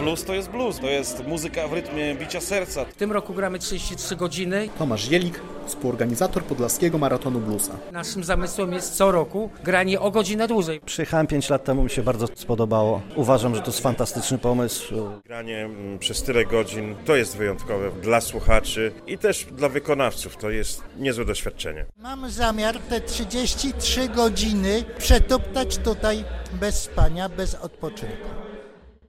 blues to jest blues, to jest muzyka w rytmie bicia serca. W tym roku gramy 33 godziny. Tomasz Zielik, współorganizator Podlaskiego Maratonu Bluesa. Naszym zamysłem jest co roku granie o godzinę dłużej. Przyjechałem 5 lat temu, mi się bardzo spodobało. Uważam, że to jest fantastyczny pomysł. Granie przez tyle godzin to jest wyjątkowe dla słuchaczy i też dla wykonawców. To jest niezłe doświadczenie. Mam zamiar te 33 godziny przetoptać tutaj bez spania, bez odpoczynku.